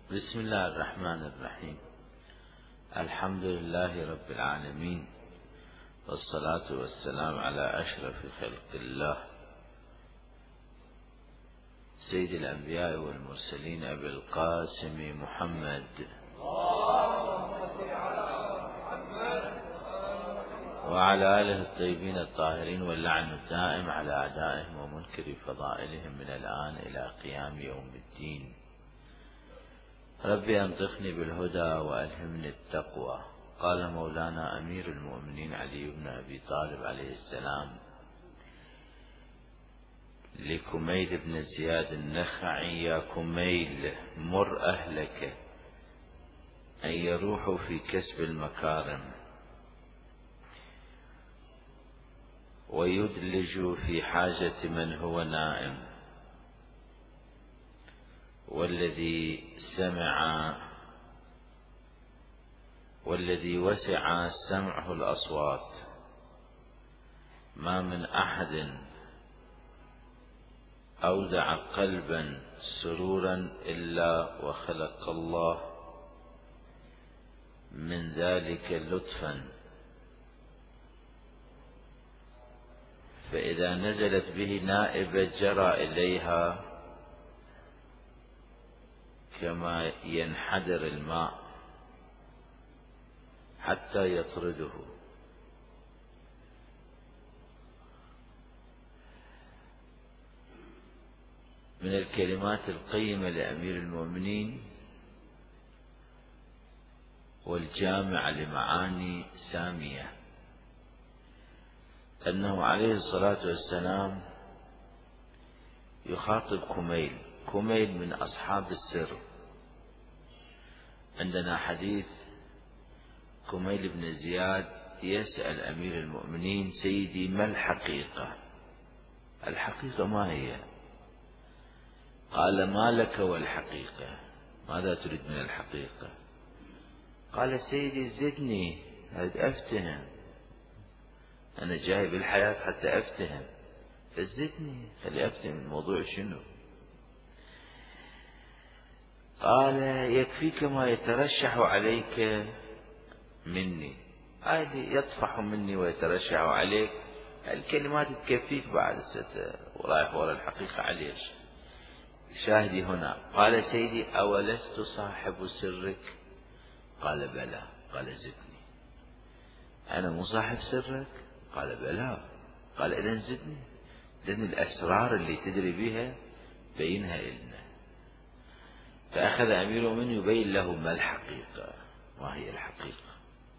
بسم الله الرحمن الرحيم. الحمد لله رب العالمين، والصلاة والسلام على أشرف خلق الله سيد الأنبياء والمرسلين أبي القاسم محمد وعلى آله الطيبين الطاهرين، واللعن الدائم على أعدائهم ومنكر فضائلهم من الآن إلى قيام يوم الدين. ربي أنطقني بالهدى وألهمني التقوى. قال مولانا أمير المؤمنين علي بن أبي طالب عليه السلام لكميل بن زياد النخعي: يا كميل، مر أهلك أن يروحوا في كسب المكارم ويدلجوا في حاجة من هو نائم، والذي وسع سمعه الأصوات، ما من أحد أودع قلبا سرورا إلا وخلق الله من ذلك لطفا، فإذا نزلت به نائبة جرى إليها كما ينحدر الماء حتى يطرده. من الكلمات القيمة لأمير المؤمنين والجامع لمعاني سامية أنه عليه الصلاة والسلام يخاطب كميل من أصحاب السر. عندنا حديث كميل بن زياد يسأل أمير المؤمنين: سيدي، ما الحقيقة؟ الحقيقة ما هي؟ قال: ما لك والحقيقة؟ ماذا تريد من الحقيقة؟ قال: سيدي زدني، أريد أفتهم، أنا جاي بالحياة حتى أفتهم، فزدني، خلي أفتهم الموضوع شنو. قال: يكفيك ما يترشح عليك مني، عادي يطفح مني ويترشح عليك، الكلمات تكفيك بعد ورايح ورا الحقيقة عليش. شاهدي هنا. قال: سيدي، أولست صاحب سرك؟ قال: بلى. قال: زدني. أنا مو صاحب سرك؟ قال: بلى. قال: إذن زدني، لأن الأسرار اللي تدري بها بينها إلنا. فأخذ أمير المؤمنين يبين له ما الحقيقة، ما هي الحقيقة.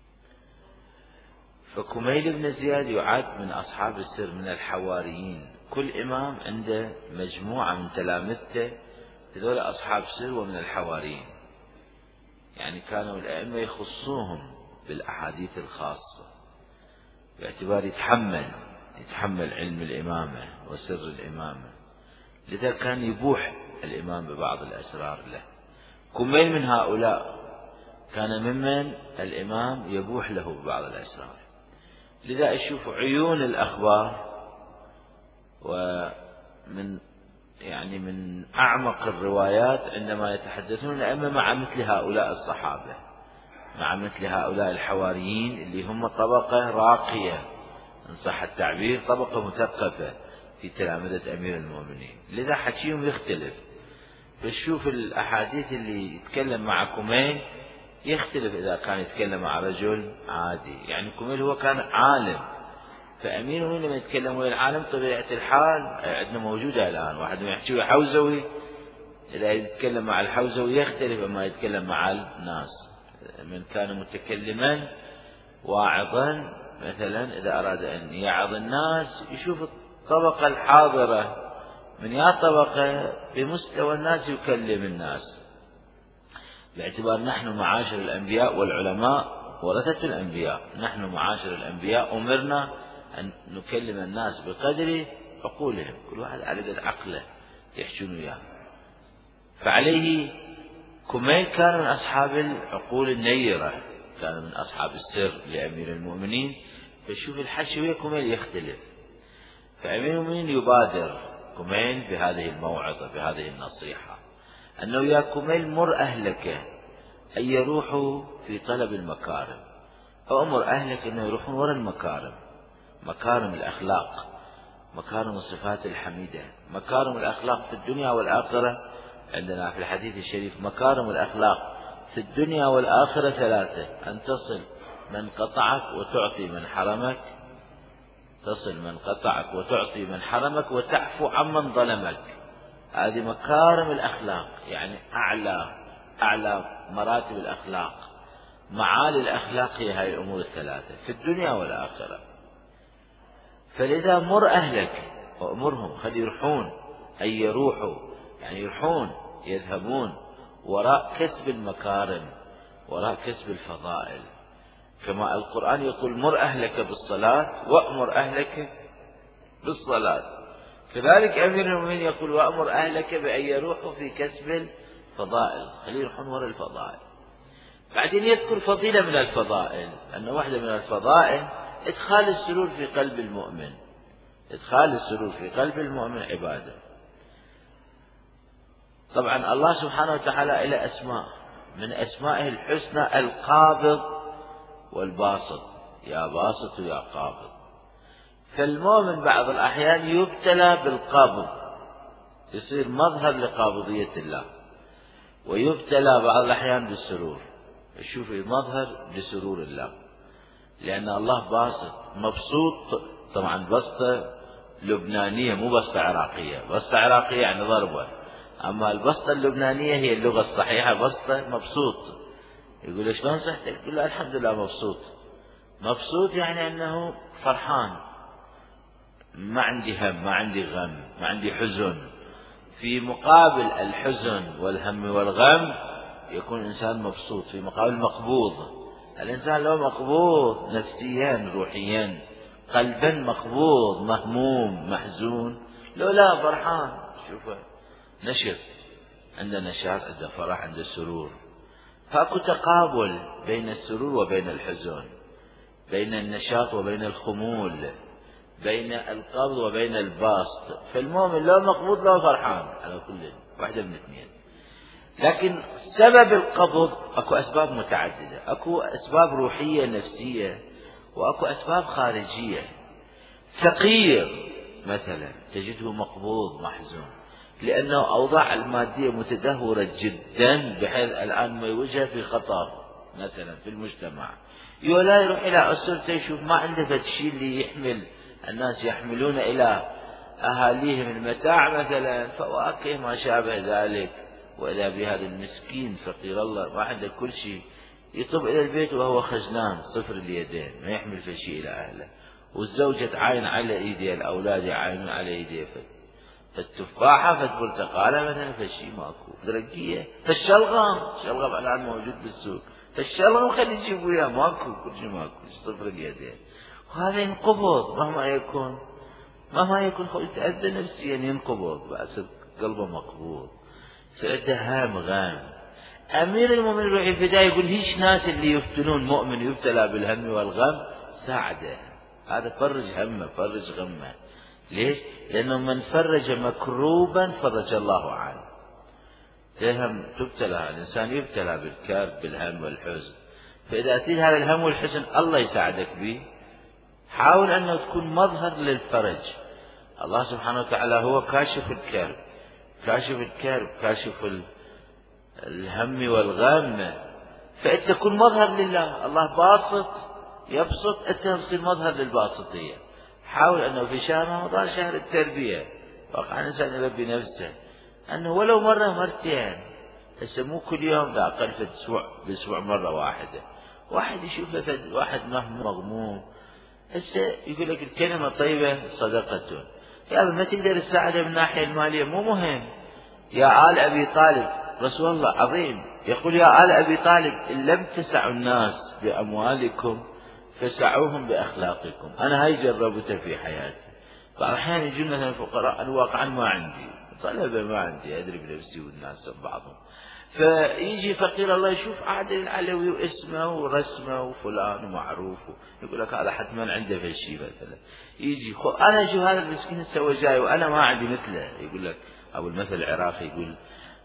فكميل بن زياد يعد من أصحاب السر، من الحواريين. كل إمام عنده مجموعة من تلامذته، هذول أصحاب سر ومن الحواريين، يعني كانوا الأئمة يخصوهم بالأحاديث الخاصة باعتبار يتحمل علم الإمامة وسر الإمامة، لذا كان يبوح الإمام ببعض الأسرار له. كميل من هؤلاء كان ممن الإمام يبوح له ببعض الأسرار، لذا أشوف عيون الأخبار ومن من أعمق الروايات عندما يتحدثون الأئمة مع مثل هؤلاء الصحابة، مع مثل هؤلاء الحواريين اللي هم طبقة راقية إن صح التعبير، طبقة مثقفة في تلامذة أمير المؤمنين، لذا حكيهم يختلف. فشوف الأحاديث اللي يتكلم مع كميل يختلف إذا كان يتكلم مع رجل عادي. يعني كميل هو كان عالم، فأمير المؤمنين لما يتكلم ويا العالم طبيعة الحال عندنا موجودة الآن، واحد ما يحكي حوزوي إذا يتكلم مع الحوزوي يختلف أما يتكلم مع الناس. من كان متكلما واعظا مثلا، إذا أراد أن يعظ الناس يشوف الطبقة الحاضرة من يا طبقة بمستوى الناس يكلم الناس، باعتبار نحن معاشر الأنبياء والعلماء ورثة الأنبياء. نحن معاشر الأنبياء أمرنا أن نكلم الناس بقدر عقولهم، كل واحد على قد عقله يحجون وياه. فعليه كميل كان من أصحاب العقول النيرة، كان من أصحاب السر لأمير المؤمنين. فشوف الحكي ويا كميل يختلف، فأمير المؤمنين يبادر كميل بهذه الموعظة، بهذه النصيحة. أنه يا كميل مر أهلك أن يروحوا في طلب المكارم، أو أمر أهلك أن يروحون وراء المكارم، مكارم الأخلاق، مكارم الصفات الحميدة، مكارم الأخلاق في الدنيا والآخرة. عندنا في الحديث الشريف مكارم الأخلاق في الدنيا والآخرة ثلاثة: أن تصل من قطعك وتعطي من حرمك، تصل من قطعك وتعطي من حرمك، وتعفو عمن ظلمك. هذه مكارم الأخلاق، يعني أعلى مراتب الأخلاق، معالي الأخلاق هي هذه الأمور الثلاثة في الدنيا والآخرة. فلذا مر أهلك وأمرهم خلي يروحون، أي يروحوا يعني يروحون يذهبون وراء كسب المكارم، وراء كسب الفضائل. كما القرآن يقول مر أهلك بالصلاة وأمر أهلك بالصلاة، كذلك أمير المؤمنين يقول وأمر أهلك بأن يروحوا في كسب الفضائل، خلي يروحون وراء الفضائل. بعدين يذكر فضيلة من الفضائل، أن واحدة من الفضائل إدخال السرور في قلب المؤمن. إدخال السرور في قلب المؤمن عبادة. طبعا الله سبحانه وتعالى إلى أسماء، من أسمائه الحسنى القابض والباسط، يا باسط ويا قابض. فالمؤمن بعض الأحيان يبتلى بالقابض، يصير مظهر لقابضية الله، ويبتلى بعض الأحيان بالسرور، يشوف مظهر لسرور الله، لأن الله باسط مبسوط. طبعا بسطة لبنانية مو بسطة عراقية، بسطة عراقية يعني ضربة، أما البسطة اللبنانية هي اللغة الصحيحة، بسطة مبسوط. يقول شلون صحتك؟ يقول له الحمد لله مبسوط. مبسوط يعني أنه فرحان، ما عندي هم، ما عندي غم، ما عندي حزن. في مقابل الحزن والهم والغم يكون الإنسان مبسوط، في مقابل مقبوض. الإنسان لو مقبوض نفسيا روحيا، قلبا مقبوض مهموم محزون، لو لا فرحان، شوفه نشط، عنده نشاط، عنده فرح، عنده سرور. فأكو تقابل بين السرور وبين الحزن، بين النشاط وبين الخمول، بين القبض وبين الباسط. فالمؤمن لو مقبوض لو فرحان، على كل واحدة من اثنين. لكن سبب القبض اكو اسباب متعددة، اكو اسباب روحية نفسية، واكو اسباب خارجية. فقير مثلا تجده مقبوض محزون، لانه اوضاع المادية متدهورة جدا، بحيث الان ما يوجه في خطر مثلا في المجتمع. لا يروح الى اسرته يشوف ما عنده فتشي اللي يحمل، الناس يحملون الى اهاليهم المتاع مثلا، فواكه ما شابه ذلك. وإذا بهذا المسكين فقير الله ما عنده كل شيء، يطب إلى البيت وهو خزنان صفر اليدين، ما يحمل فشي إلى أهله. والزوجة تعاين على إيديه، الأولاد يعاينون على إيديه، فالتفاحة فالبرتقالة مثلا فشي ماكو، درقية فالشلغم الآن موجود بالسوق، فالشلغم خلي يجيبوا إياه ماكو، كل شيء ماكو، صفر اليدين. وهذا ينقبض مهما يكون يتأذى نفسيا، ينقبض بأسف قلبه مقبوض، سألته هام غام. أمير المؤمنين يروح الفداء يقول هيش ناس اللي يفتنون مؤمن يبتلى بالهم والغم، ساعده، هذا فرج همه فرج غمه. ليش؟ لأنه من فرج مكروبا فرج الله عنه. تبتلى الإنسان يبتلى بالكرب بالهم والحزن، فإذا أتيت هذا الهم والحزن الله يساعدك به، حاول أنه تكون مظهر للفرج. الله سبحانه وتعالى هو كاشف الكرب، كاشف الهم والغم، فأنت تكون مظهر لله. الله باسط يبسط، أنت تصير مظهر للباسطية. حاول أنه في شهر رمضان شهر التربية، واقع الإنسان يربي نفسه، أنه ولو مرة مرتين، هسه مو كل يوم، لا أقل في بأسبوع مرة واحدة. واحد يشوف واحد مغموم، هسه يقول لك الكلمة الطيبة صدقة. يا ما تقدر تساعده من الناحية المالية مو مهم. يا آل أبي طالب، رسول الله عظيم يقول يا آل أبي طالب إن لم تسعوا الناس بأموالكم فسعوهم بأخلاقكم. أنا هاي جربته في حياتي. فأحيانا يجون مثلا الفقراء، أنا واقعا ما عندي طلبة، ما عندي أدري بنفسي والناس بعضهم، فيجي فقير الله يشوف عادل العلوي واسمه ورسمه وفلان ومعروف، يقول لك هذا حتما عنده فشي مثلا. يجي أنا أشوف هذا المسكين سوى جاي وأنا ما عندي مثله، يقول لك أو المثل العراقي يقول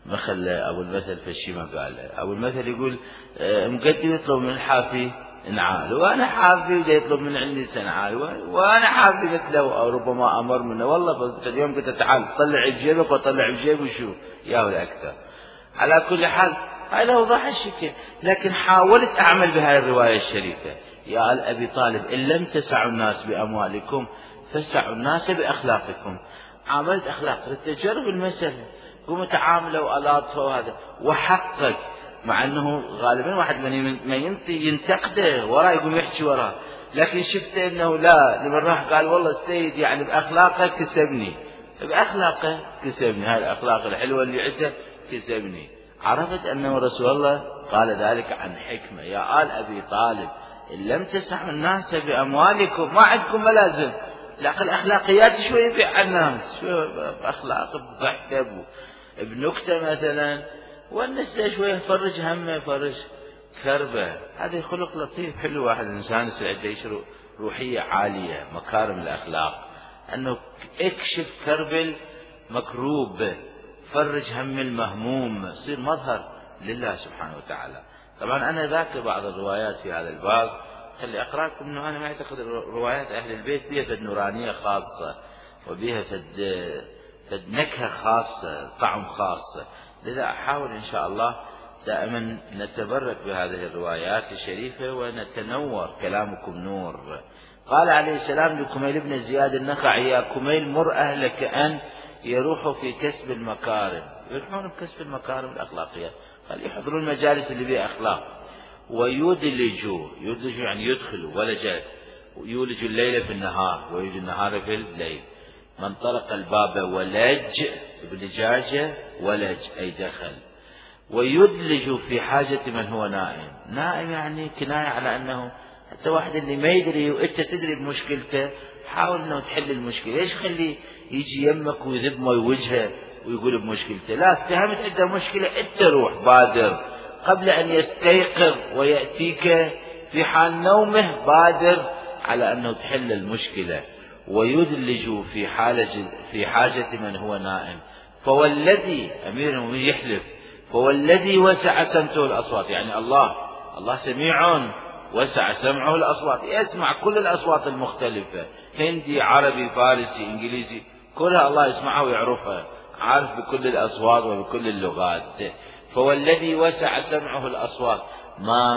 مثل أبو المثل فشي ما قال. أبو المثل يقول مقدم يطلب من الحافي نعال، وأنا حافي وجاي يطلب من عندي سنعال، وأنا حافي مثله، أو ربما أمر منه والله اليوم قلت تعال طلع بجيبك وطلع بجيبه شو ياهو الأكثر. على كل حال هاي له وضح الشكل. لكن حاولت أعمل بهذه الرواية الشريفة: يا آل أبي طالب إن لم تسعوا الناس بأموالكم فسعوا الناس بأخلاقكم. عاملت أخلاق للتجرب المسألة، قوموا تعاملوا ألاطفوا وهذا، وحقق، مع أنه غالبا واحد من ينتقده وراه يقوم يحكي وراه، لكن شفت أنه لا، لمن راح قال والله السيد يعني بأخلاقه كسبني، بأخلاقه كسبني، هاي الأخلاق الحلوة اللي عنده كسبني. عرفت أنه رسول الله قال ذلك عن حكمة: يا آل أبي طالب إن لم تسعوا الناس بأموالكم، ما عندكم ملازم، لكن الأخلاقيات شوي يبيع الناس، شوي بأخلاق بضحكة بنكتة مثلا، والنساء شوي يفرج همه يفرج كربه. هذا خلق لطيف حلو، واحد إنسان عنده روحية عالية، مكارم الأخلاق، أنه اكشف كرب المكروب، فرج هم المهموم، يصير مظهر لله سبحانه وتعالى. طبعا أنا ذاكر بعض الروايات في هذا الباب، خلي أقرأ لكم أنه أنا ما أعتقد روايات أهل البيت بها فد نورانية خاصة، وبها فد نكهة خاصة، طعم خاص. لذا أحاول إن شاء الله دائما نتبرك بهذه الروايات الشريفة ونتنور، كلامكم نور. قال عليه السلام لكميل بن زياد النخعي: يا كميل مر أهلك أن يروحوا في كسب المكارم، يروحون بكسب المكارم الأخلاقية، قال يحضرون المجالس اللي بها أخلاق، ويدلجوا يعني يدخلوا، يولج الليل في النهار ويولج النهار في الليل. من طرق الباب ولج بلجاجة، ولج أي دخل. ويدلج في حاجة من هو نائم، نائم يعني كناية على أنه حتى واحد اللي ما يدري وأنت تدري بمشكلته، حاول أنه تحل المشكلة. ليش خلي يجي يمك ويذب ما وجهه ويقول بمشكلته؟ لا، اتهمت عنده مشكلة أنت روح بادر قبل أن يستيقظ ويأتيك في حال نومه، بادر على أنه تحل المشكلة. ويدلج في حاجة من هو نائم. فوالذي، أمير المؤمنين يحلف: فوالذي وسع سمته الأصوات، يعني الله سميع وسع سمعه الأصوات، يسمع كل الأصوات المختلفة، هندي عربي فارسي إنجليزي، كلها الله يسمعها ويعرفها، عارف بكل الأصوات وبكل اللغات. فوالذي وسع سمعه الأصوات ما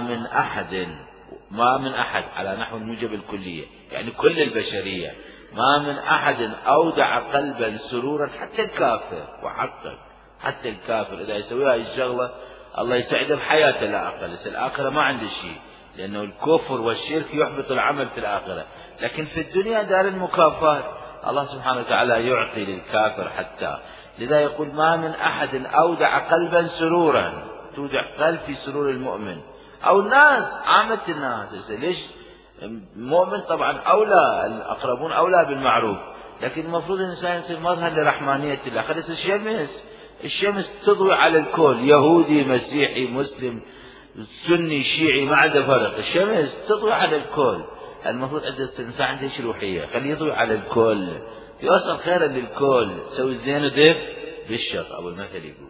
من أحد على نحو الموجب الكلية، يعني كل البشرية، ما من أحد أودع قلبا سرورا، حتى الكافر، وحقق حتى الكافر إذا يسويها الشغلة الله يسعده بحياته لا أقل، الآخرة ما عنده شيء، لأنه الكفر والشرك يحبط العمل في الآخرة، لكن في الدنيا دار المكافآت، الله سبحانه وتعالى يعطي للكافر حتى. لذا يقول: ما من أحد أودع قلبا سرورا، تودع قلب في سرور المؤمن أو الناس، عامة الناس. ليش؟ المؤمن طبعا أولى، الأقربون أولى بالمعروف، لكن المفروض الإنسان يصير مظهر لرحمانية الله. خلص الشمس تضوي على الكل، يهودي مسيحي مسلم سني شيعي ما عنده فرق، الشمس تضوي على الكل. المفروض عند الإنسان عنده روحية، خليه يضوي على الكل، يوصل خيرا للكل، سوي الزين ودف بالشر، أبو المثل يقول.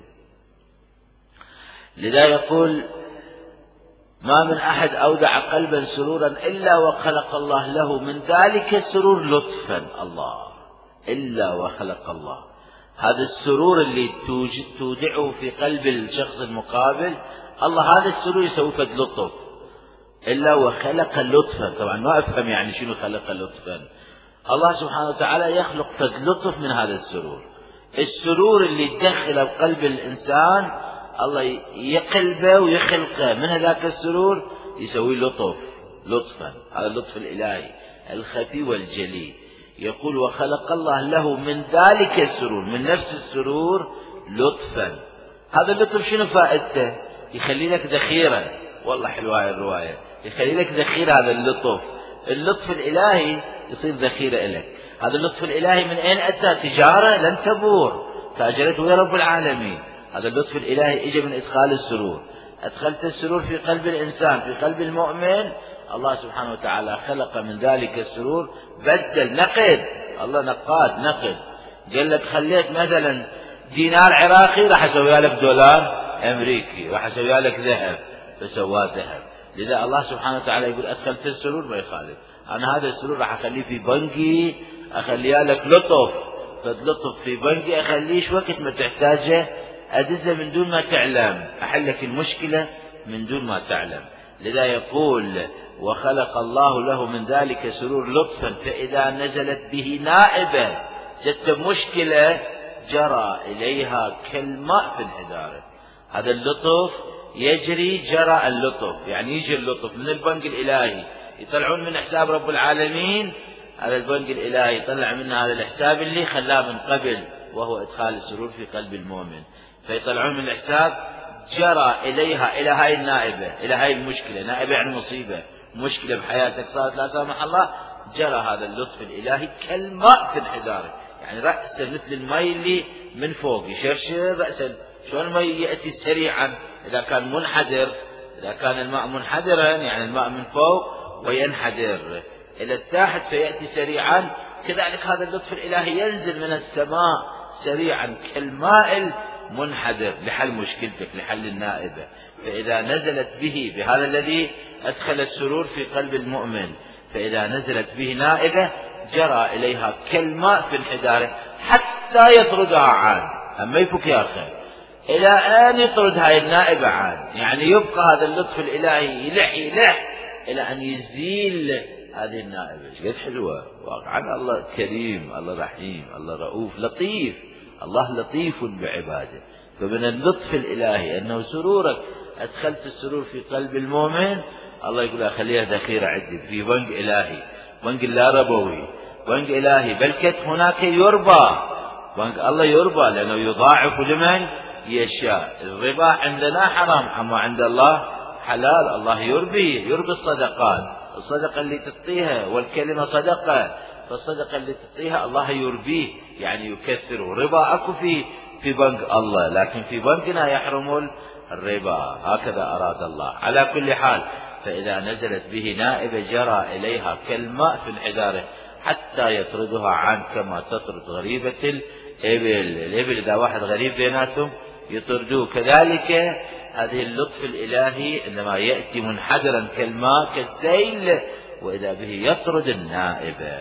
لذا يقول: ما من أحد أودع قلبا سرورا إلا وخلق الله له من ذلك السرور لطفا. الله إلا وخلق الله، هذا السرور اللي تودعه في قلب الشخص المقابل، الله هذا السرور يسوي فد لطف. إلا وخلق لطفا، طبعا ما أفهم يعني شنو خلق لطفا. الله سبحانه وتعالى يخلق فد لطف من هذا السرور اللي يدخل قلب الإنسان، الله يقلبه ويخلقه من هذاك السرور، يسوي لطفا. هذا اللطف الإلهي الخفي والجلي. يقول: وخلق الله له من ذلك السرور، من نفس السرور لطفا. هذا اللطف شنو فائدته؟ يخلي لك ذخيرة. والله حلوة هاي الرواية، يخلي لك ذخيرة. هذا اللطف الإلهي يصير ذخيرة لك. هذا اللطف الإلهي من أين أتى؟ تجارة لن تبور، تاجرته يا رب العالمين. هذا اللطف الإلهي إجا من إدخال السرور. أدخلت السرور في قلب الإنسان، في قلب المؤمن، الله سبحانه وتعالى خلق من ذلك السرور، بدل نقد، الله نقاد نقد. قال لك خليت مثلا دينار عراقي راح أسوي لك دولار أمريكي، راح أسوي لك ذهب فسواه ذهب. لذا الله سبحانه وتعالى يقول أدخلت السرور ما يخالف، أنا هذا السرور راح أخليه في بنكي، أخليه لك لطف، فلطف في بنكي أخليه وقت ما تحتاجه أدزه من دون ما تعلم، أحل لك المشكلة من دون ما تعلم. لذا يقول وخلق الله له من ذلك سرور لطفا فإذا نزلت به نائبة جت مشكلة جرى إليها كالماء في انحداره. هذا اللطف يجري جرى اللطف، يعني يجي اللطف من البنك الإلهي، يطلعون من حساب رب العالمين على البنك الإلهي، يطلع منه هذا الحساب اللي خلاه من قبل وهو إدخال السرور في قلب المؤمن، فيطلعون من الحساب جرى إليها إلى هاي النائبة، إلى هاي المشكلة. نائبة يعني مصيبة، مشكلة بحياتك صارت لا سامح الله، جرى هذا اللطف الإلهي كالماء في انحداره، يعني رأسه مثل الماء اللي من فوق يشرشر رأسه. شلون الماء يأتي سريعا إذا كان منحدر، إذا كان الماء منحدرا يعني الماء من فوق وينحدر إلى التحت فيأتي سريعا، كذلك هذا اللطف الإلهي ينزل من السماء سريعا كالماء المنحدر لحل مشكلتك، لحل النائبة. فإذا نزلت به، بهذا الذي أدخل السرور في قلب المؤمن، فإذا نزلت به نائبة جرى إليها كالماء في انحداره حتى يطردها عاد. أما يفك يا أخي إلى أن يطرد هاي النائبة عاد، يعني يبقى هذا اللطف الإلهي يلح إلى أن يزيل هذه النائبة. قد حلوة واقعا، الله كريم، الله رحيم، الله رؤوف لطيف، الله لطيف بعباده. فمن اللطف الإلهي أنه سرورك أدخلت السرور في قلب المؤمن، الله يقول خليها ذخيرة عندي في بنك إلهي، بنك لا ربوي، بنك إلهي، بل كت هناك يربى، بنك الله يربى لأنه يضاعف لمن يشاء. الربا عندنا حرام، أما عند الله حلال. الله يربي الصدقات، الصدقة اللي تعطيها والكلمة صدقة، فالصدقة اللي تعطيها الله يربيه يعني يكثره. ربا أكو في بنك الله، لكن في بنكنا يحرم الربا، هكذا أراد الله. على كل حال فإذا نزلت به نائبة جرى إليها كالماء في انحداره حتى يطردها عن كما تطرد غريبة الإبل إذا واحد غريب بيناتهم يطردوه. كذلك هذه اللطف الإلهي عندما يأتي منحدرا كالماء كالسيل وإذا به يطرد النائبة.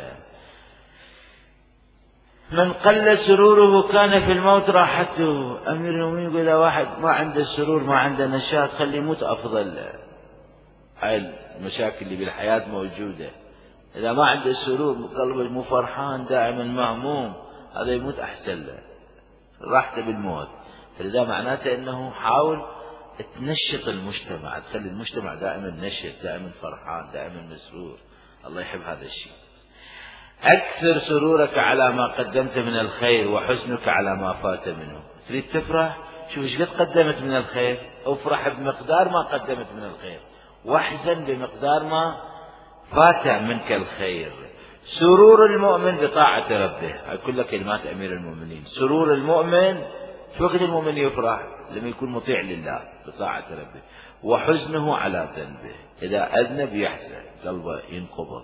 من قل سروره كان في الموت راحته. أمير المؤمنين يقول إذا واحد ما عنده سرور ما عنده نشاط خليه يموت أفضل. هاي المشاكل اللي بالحياة موجودة، إذا ما عنده سرور قلبه مو فرحان دائما مهموم، هذا يموت أحسن له، راحته بالموت. فلذا معناته أنه حاول تنشط المجتمع، تخلي المجتمع دائما نشط، دائما فرحان، دائما مسرور. الله يحب هذا الشيء. أكثر سرورك على ما قدمت من الخير وحزنك على ما فات منه. تريد تفرح، شوف ايش قد قدمت من الخير، افرح بمقدار ما قدمت من الخير، واحزن بمقدار ما فات منك الخير. سرور المؤمن بطاعة ربه، هاي كلها كلمات أمير المؤمنين. سرور المؤمن، شو وقت المؤمن يفرح؟ لما يكون مطيع لله بطاعة ربه. وحزنه على ذنبه، إذا أذنب يحزن قلبه ينقبض.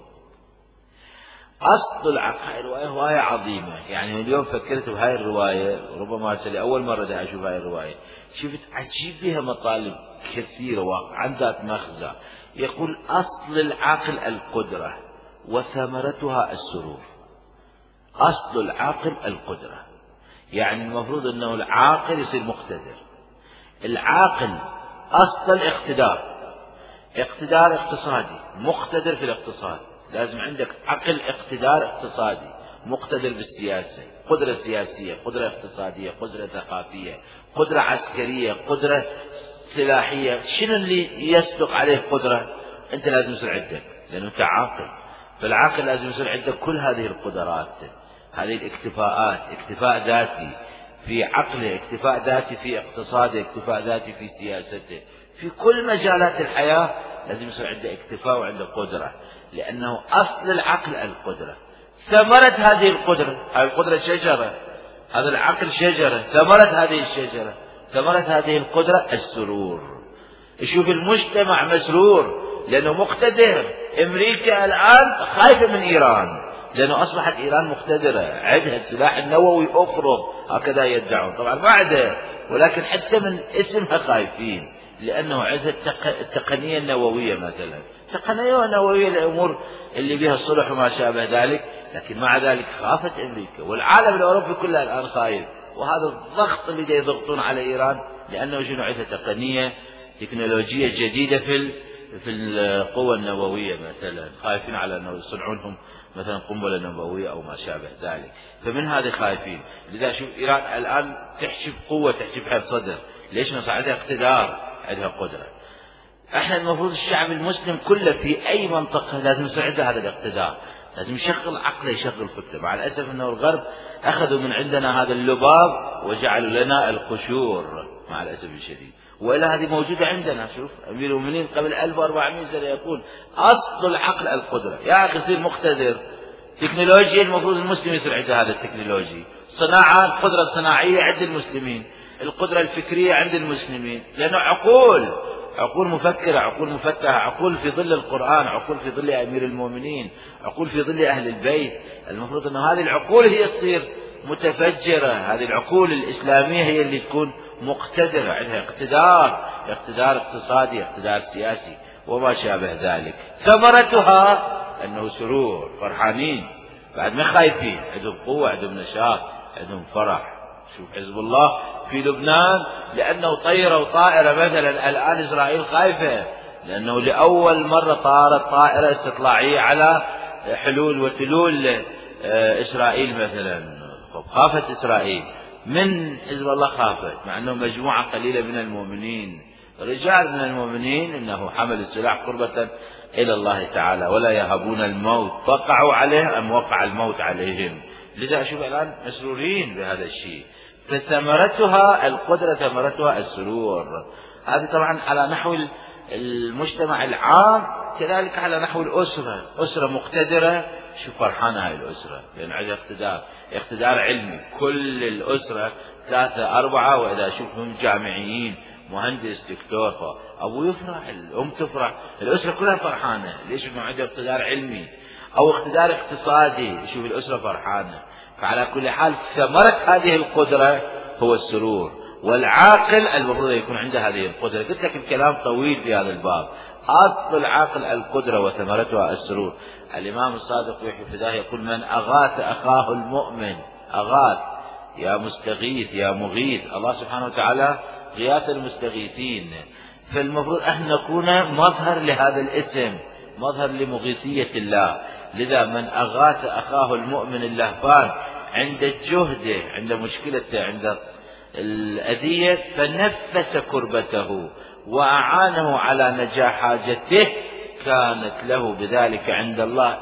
أصل العقل رواية عظيمة، يعني اليوم فكرت بهاي الرواية، ربما أول مرة دا أشوف هاي الرواية، شفت عجيب بها مطالب كثيرة واقعا ذات مغزى. يقول أصل العقل القدرة وثمرتها السرور. أصل العقل القدرة، يعني المفروض أنه العاقل يصير مقتدر. العاقل أصل الاقتدار، اقتدار اقتصادي، مقتدر في الاقتصاد. لازم عندك عقل اقتدار اقتصادي، مقتدر بالسياسة، قدرة سياسية، قدرة اقتصادية، قدرة ثقافية، قدرة عسكرية، قدرة سلاحية. شنو اللي يصدق عليه قدرة؟ أنت لازم يصير عندك، لأنه أنت عاقل. فالعاقل لازم يصير عندك كل هذه القدرات، هذه الاكتفاءات، اكتفاء ذاتي في عقله، اكتفاء ذاتي في اقتصاده، اكتفاء ذاتي في سياسته، في كل مجالات الحياة لازم يصير عنده اكتفاء وعنده قدرة، لأنه أصل العقل القدرة. ثمرة هذه القدرة، هذه القدرة شجرة، هذا العقل شجرة، ثمرة هذه الشجرة، ثمرة هذه القدرة السرور. شوف المجتمع مسرور لأنه مقتدر. أمريكا الآن خايفة من إيران، لأنه أصبحت إيران مقتدرة، عندها السلاح النووي أفرض، هكذا يدعون، طبعا ما عندها، ولكن حتى من اسمها خايفين، لأنه عندها التقنية النووية مثلا، تقنية نووية الأمور اللي بها الصلح وما شابه ذلك، لكن مع ذلك خافت أمريكا والعالم الأوروبي كله الآن خايف، وهذا الضغط اللي جاي يضغطون على إيران لأنه شنو عندها تقنية تكنولوجية جديدة في القوة النووية مثلا، خايفين على أنه يصنعون لهم مثلا قنبلة نووية أو ما شابه ذلك، فمن هذه خايفين. لذا شوف إيران الآن تحشي بقوة، تحشي بحر صدر، ليش؟ ما عندها اقتدار، عندها قدرة. احنا المفروض الشعب المسلم كله في أي منطقة لازم يصير عنده هذا الاقتدار، لازم يشغل عقله، يشغل فكره. مع الأسف أنه الغرب أخذوا من عندنا هذا اللباب وجعلوا لنا القشور مع الأسف الشديد، وإلا هذه موجودة عندنا. شوف أمير المؤمنين قبل 1400 سنة يقول أصل العقل القدرة، يا أخي صير مقتدر. تكنولوجيا المفروض المسلم يصير عنده هذا التكنولوجي، صناعة، القدرة الصناعية عند المسلمين، القدرة الفكرية عند المسلمين، لأنه عقول مفكرة، عقول مفتحة، عقول في ظل القرآن، عقول في ظل أمير المؤمنين، عقول في ظل أهل البيت. المفروض أن هذه العقول هي تصير متفجرة، هذه العقول الإسلامية هي اللي تكون مقتدرة، عندها اقتدار اقتصادي، اقتدار سياسي وما شابه ذلك. ثمرتها أنه سرور، فرحانين، بعد ما خايفين، عندهم قوة، عندهم نشاط، عندهم فرح. شوف حزب الله في لبنان لأنه طيروا طائرة مثلا، الآن إسرائيل خايفة لأنه لأول مرة طارت طائرة استطلاعية على حلول وتلول إسرائيل مثلا، خافت إسرائيل من حزب الله، خافت، مع أنه مجموعة قليلة من المؤمنين، رجال من المؤمنين، إنه حمل السلاح قربة إلى الله تعالى ولا يهبون الموت، وقعوا عليه أم وقع الموت عليهم. لذا أشوف الآن مسرورين بهذا الشيء. فثمرتها القدرة، ثمرتها السرور. هذه طبعا على نحو المجتمع العام، كذلك على نحو الأسرة، أسرة مقتدرة، شوف فرحانة هاي الأسرة لأن عندها اقتدار علمي، كل الأسرة 3 4، وإذا شوفهم جامعيين، مهندس، دكتور، أبو يفرح، الأم تفرح، الأسرة كلها فرحانة. ليش؟ إنه عنده اقتدار علمي أو اقتدار اقتصادي، شوف الأسرة فرحانة. فعلى كل حال ثمرة هذه القدرة هو السرور، والعاقل المفروض يكون عنده هذه القدرة. قلت لك الكلام طويل في هذا الباب. أصل العاقل القدرة وثمرتها السرور. الإمام الصادق يحيي فداه يقول: من أغاث أخاه المؤمن، أغاث، يا مستغيث، يا مغيث، الله سبحانه وتعالى غياث المستغيثين. فالمفروض أن نكون مظهر لهذا الاسم، مظهر لمغيثية الله. لذا من أغاث أخاه المؤمن اللهفان عند جهده، عند مشكلته، عند الأذية، فنفس كربته وأعانه على نجاح حاجته، كانت له بذلك عند الله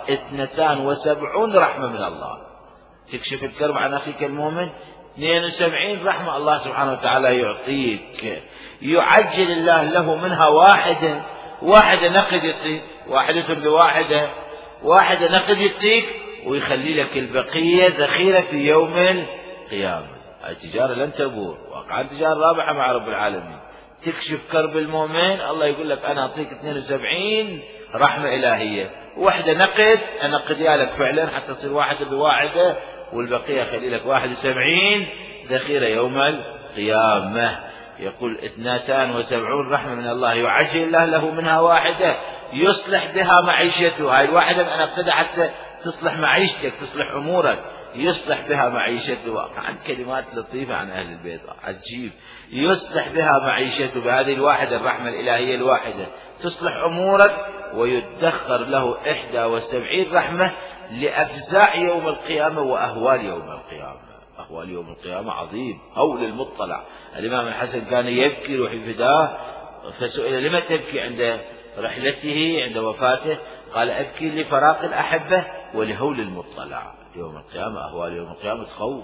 72 رحمة من الله. تكشف الكرب عن أخيك المؤمن، 72 رحمة الله سبحانه وتعالى يعطيك، يعجل الله له منها واحدة نقد يعطيك، واحدة بواحدة، واحدة نقد يعطيك، ويخلي لك البقية ذخيرة في يوم القيامة. التجارة لن تبور، واقعا تجارة رابحة مع رب العالمين. تكشف كرب المؤمن، الله يقول لك أنا أعطيك 72 رحمة إلهية، واحدة نقد أنقدها لك فعلا حتى تصير واحدة بواحدة، والبقية خلي لك 71 ذخيرة يوم القيامة. يقول 72 رحمة من الله، يعجل الله له منها واحدة يصلح بها معيشته. هاي الواحدة أنا أقتدى حتى تصلح معيشتك، تصلح أمورك، يصلح بها معيشته. عن كلمات لطيفة عن أهل البيت عجيب، يصلح بها معيشته، بهذه الواحدة الرحمة الإلهية الواحدة تصلح أمورك، ويدخر له 71 رحمة لأفزاع يوم القيامة وأهوال يوم القيامة. أهوال يوم القيامة عظيم، هول المطلع. الإمام الحسن كان يبكي وفي فداه، فسئل: لما تبكي عند رحلته، عند وفاته؟ قال: أبكي لفراق الأحبة ولهول المطلع. يوم القيامة، أهوال يوم القيامة تخوف،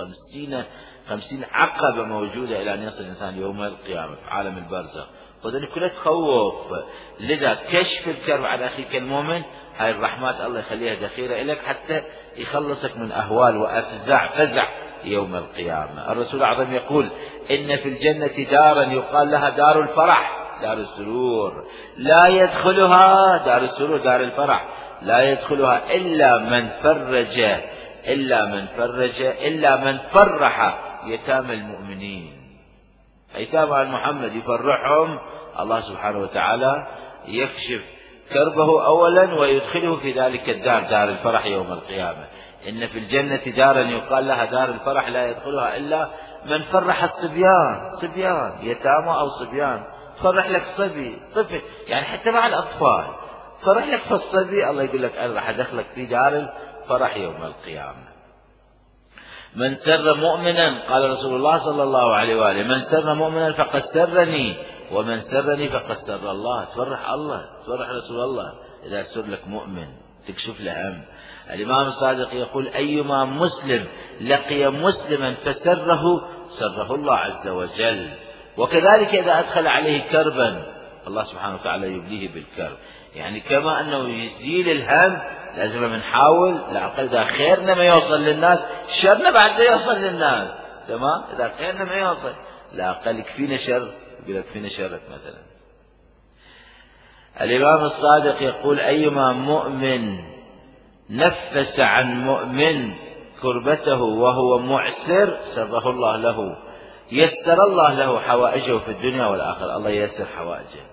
50 عقبة موجودة إلى أن يصل الإنسان يوم القيامة في عالم البرزخ، وذلك كلها تخوف. لذا كشف الكرب عن أخيك المؤمن، هاي الرحمات الله يخليها ذخيرة لك حتى يخلصك من أهوال وأفزع فزع يوم القيامة. الرسول الأعظم يقول: إن في الجنة دارا يقال لها دار الفرح، دار السرور، لا يدخلها، دار السرور دار الفرح، لا يدخلها إلا من فرح يتامى المؤمنين. أيتام محمد يفرحهم الله سبحانه وتعالى، يكشف كربه أولا ويدخله في ذلك الدار، دار الفرح يوم القيامة. إن في الجنة دارا يقال لها دار الفرح لا يدخلها إلا من فرح الصبيان، صبيان يتامى أو صبيان، فرح لك صبي طفل، يعني حتى مع الأطفال فرح لك في الصبي، الله يقول لك أنا راح أدخلك في دار الفرح يوم القيامة. من سر مؤمنا، قال رسول الله صلى الله عليه وآله: من سر مؤمنا فقد سرني، ومن سرني فقد سر الله. تفرح الله، تفرح رسول الله إذا سر لك مؤمن، تكشف له هم. الإمام الصادق يقول: أيما مسلم لقي مسلما فسره سره الله عز وجل. وكذلك إذا أدخل عليه كربا الله سبحانه وتعالى يبليه بالكرب. يعني كما أنه يزيل الهم لازم نحاول لا أقل إذا خيرنا ما يوصل للناس شرنا بعد يوصل للناس، تمام؟ إذا خيرنا ما يوصل لا أقل يكفينا شر، يقول يكفينا شرك مثلا. الإمام الصادق يقول: أيما مؤمن نفس عن مؤمن كربته وهو معسر سره الله له، يسر الله له حوائجه في الدنيا والآخرة، الله ييسر حوائجه.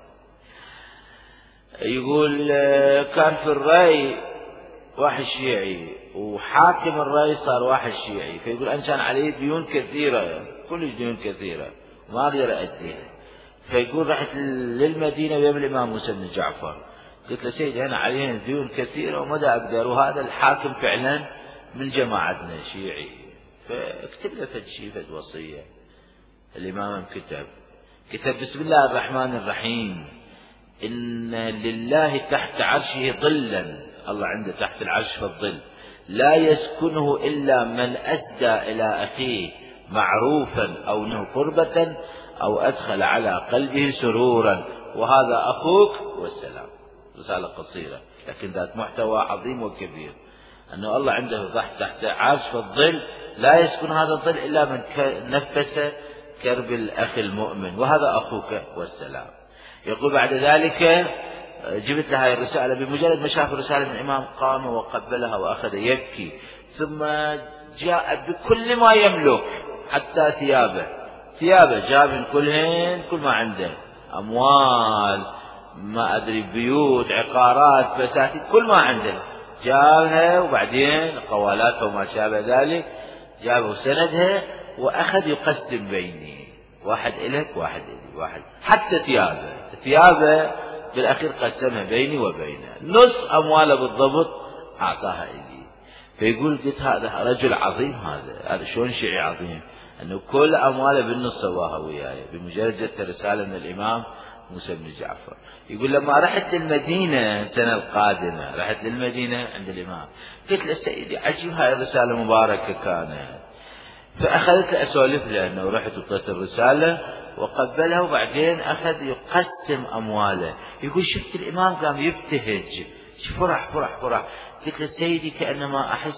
يقول كان في الري واحد شيعي وحاكم الري صار واحد شيعي، فيقول أن كان عليه ديون كثيرة، كل ديون كثيرة ما أقدر أديها، فيقول رحت للمدينة ويوم الإمام موسى بن جعفر، قلت له: سيدي أنا علينا ديون كثيرة ومدى أقدر، وهذا الحاكم فعلا من جماعتنا شيعي، فاكتب له فد شيء، فد وصية. الإمام كتب: بسم الله الرحمن الرحيم، إن لله تحت عرشه ظلا، الله عنده تحت العرش في الظل، لا يسكنه إلا من أسدى إلى أخيه معروفا أو له قربة أو أدخل على قلبه سرورا، وهذا أخوك والسلام. رسالة قصيرة لكن ذات محتوى عظيم وكبير، أنه الله عنده تحت عرش في الظل، لا يسكن هذا الظل إلا من نفس كرب الأخ المؤمن، وهذا أخوك والسلام. يقول بعد ذلك جبت لها الرسالة، بمجرد ما شاف الرسالة من الإمام قام وقبلها وأخذ يبكي، ثم جاء بكل ما يملك حتى ثيابه جاب من كل ما عنده، أموال ما أدري بيوت عقارات بساتين كل ما عنده جابها، وبعدين قوالاتها وما شابه ذلك جابه سندها وأخذ يقسم بيني، واحد إلك واحد إلي واحد، حتى ثيابه بالأخير قسمها بيني وبينه، نص أمواله بالضبط أعطاها إلي. فيقول قلت هذا رجل عظيم، هذا شلون شيعي عظيم أنه كل أمواله بالنص سواها وياي، بمجرد جت رسالة من الإمام موسى بن جعفر. يقول لما رحت للمدينة السنة القادمة، رحت للمدينة عند الإمام، قلت له: سيدي عجيب هاي الرسالة مباركة كانت، فأخذت أسولف له أنه رحت وقلت الرسالة وقبلها، وبعدين أخذ يقسم أمواله. يقول شفت الإمام قام يبتهج، فرح. قلت له: سيدي كأنما أحس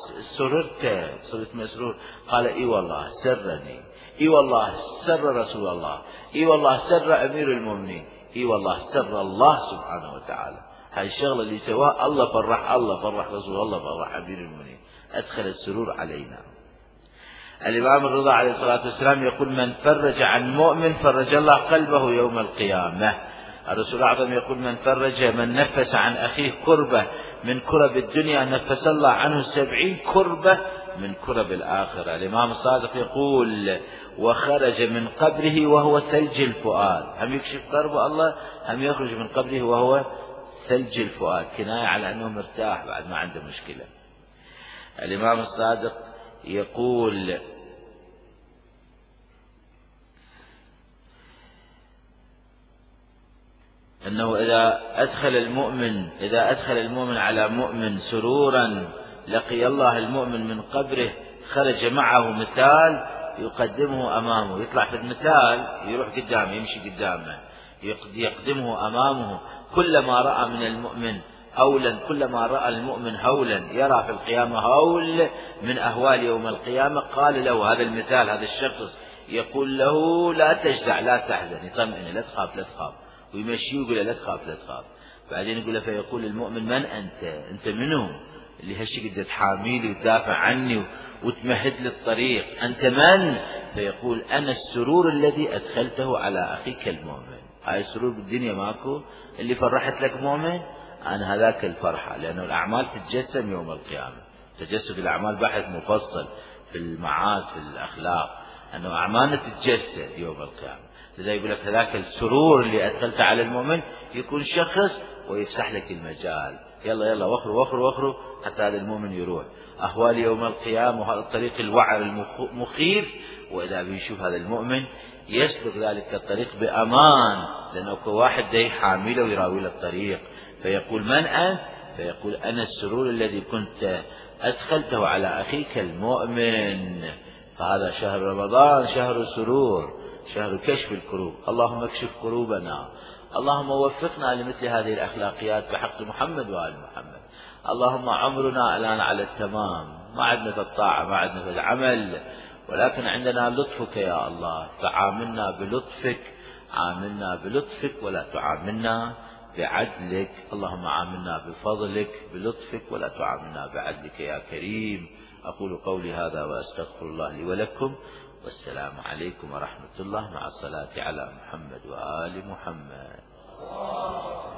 صرت مسرور. قال: إي والله سرني، إي والله سر رسول الله، إي والله سر أمير المؤمنين، إي والله سر الله سبحانه وتعالى. هاي الشغلة اللي سواها الله فرح رسول الله، فرح أمير المؤمنين، أدخل السرور علينا. الإمام الرضا عليه الصلاة والسلام يقول: من فرج عن مؤمن فرج الله قلبه يوم القيامة. الرسول الأعظم يقول: من نفس عن أخيه كربة من كرب الدنيا نفس الله عنه 70 كربة من كرب الآخرة. الإمام الصادق يقول: وخرج من قبره وهو ثلج الفؤاد، هم يكشف كرب الله، هم يخرج من قبره وهو ثلج الفؤاد، كناية على أنه مرتاح بعد ما عنده مشكلة. الإمام الصادق يقول: أنه إذا أدخل المؤمن على مؤمن سرورا لقي الله المؤمن من قبره، خرج معه مثال يقدمه أمامه، يطلع في المثال يروح قدامه، يمشي قدامه، يقدمه أمامه، كلما رأى من المؤمن هولا، كلما رأى المؤمن هولا يرى في القيامة هول من أهوال يوم القيامة، قال له هذا المثال، هذا الشخص يقول له: لا تجزع لا تحزن، يطمئن، لا تخاف، ويمشيه ويقول لا تخاف. بعدين يقول له فيقول المؤمن من أنت منو اللي هالشي تحاميلي وتدافع عني وتمهد لي الطريق، أنت من؟ فيقول أنا السرور الذي أدخلته على أخيك المؤمن. هاي السرور بالدنيا ماكو، اللي فرحت لك مؤمن أنا هذاك الفرحة، لأنه الأعمال تتجسم يوم القيامة. تجسد الأعمال بحث مفصل في المعاد في الأخلاق، أنه أعمالنا تتجسد يوم القيامة. لذا يقول لك هذاك السرور اللي أدخلته على المؤمن يكون شخص ويفسح لك المجال، يلا يلا وخروا حتى هذا المؤمن يروح. أهوال يوم القيامة وهذا الطريق الوعر المخيف، وإذا بيشوف هذا المؤمن يسلك ذلك الطريق بأمان، لأنه كواحد جاي حامله ويراوي له الطريق. فيقول من أنت؟ فيقول أنا السرور الذي كنت أدخلته على أخيك المؤمن. فهذا شهر رمضان شهر السرور، شهر كشف الكروب. اللهم اكشف كروبنا، اللهم وفقنا لمثل هذه الأخلاقيات بحق محمد وآل محمد. اللهم عمرنا الآن على التمام، ما عندنا في الطاعة ما عندنا في العمل، ولكن عندنا لطفك يا الله، فعاملنا بلطفك، عاملنا بلطفك ولا تعاملنا بعدلك. اللهم عاملنا بفضلك بلطفك ولا تعاملنا بعدلك يا كريم. أقول قولي هذا وأستغفر الله لي ولكم، والسلام عليكم ورحمة الله، مع الصلاة على محمد وآل محمد.